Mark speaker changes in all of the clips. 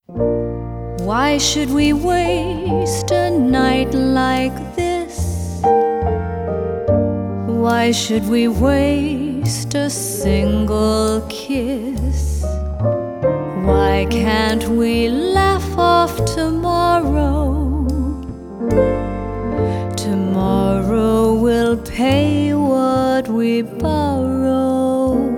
Speaker 1: Why should we waste a night like this? Why should we waste a single kiss? Why can't we laugh off tomorrow? Tomorrow will pay what we borrow.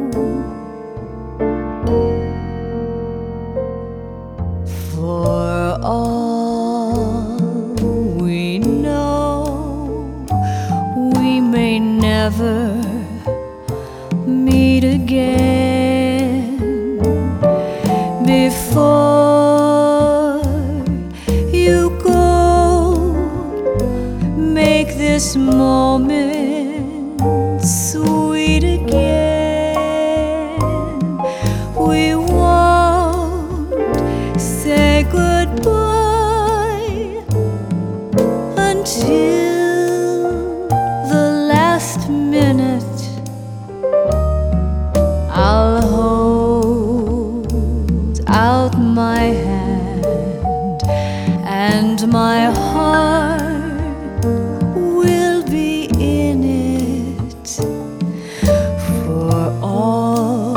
Speaker 1: For all we know, we may never meet again. Before you go, make this moment sweet again. We won't say goodbye until the last minute. I'll hold out my hand, and my heart will be in it. For all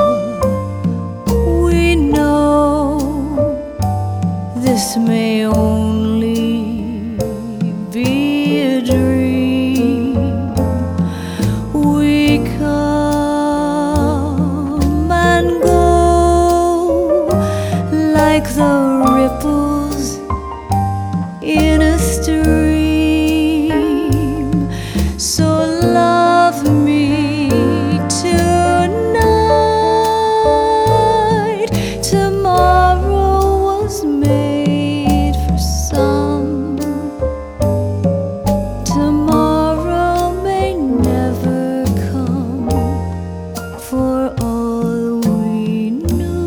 Speaker 1: we know, this may only be a dream. We come and go like the ripples in a stream. So love me tonight. Tomorrow was made for some. Tomorrow may never come. For all we know.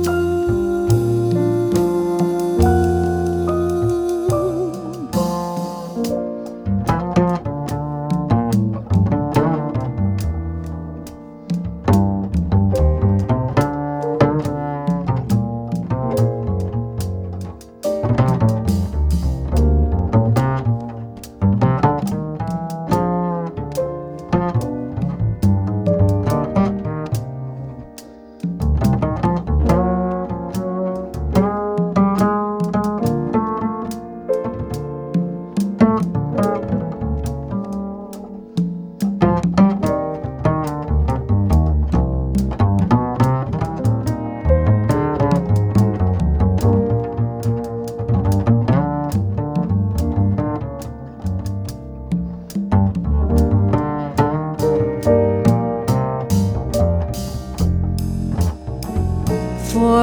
Speaker 1: For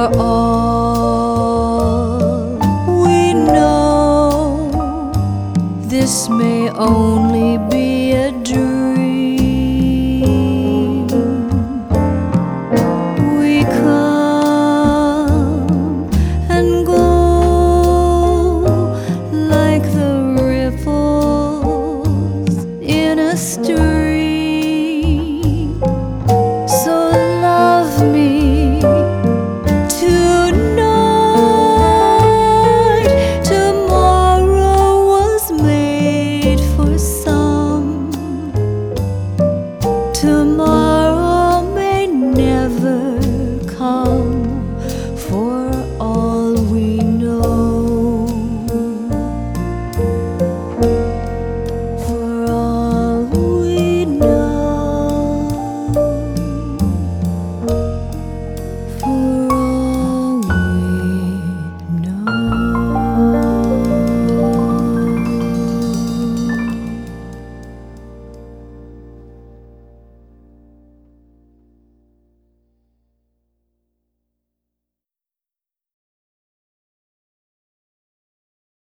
Speaker 1: all we know, this may only be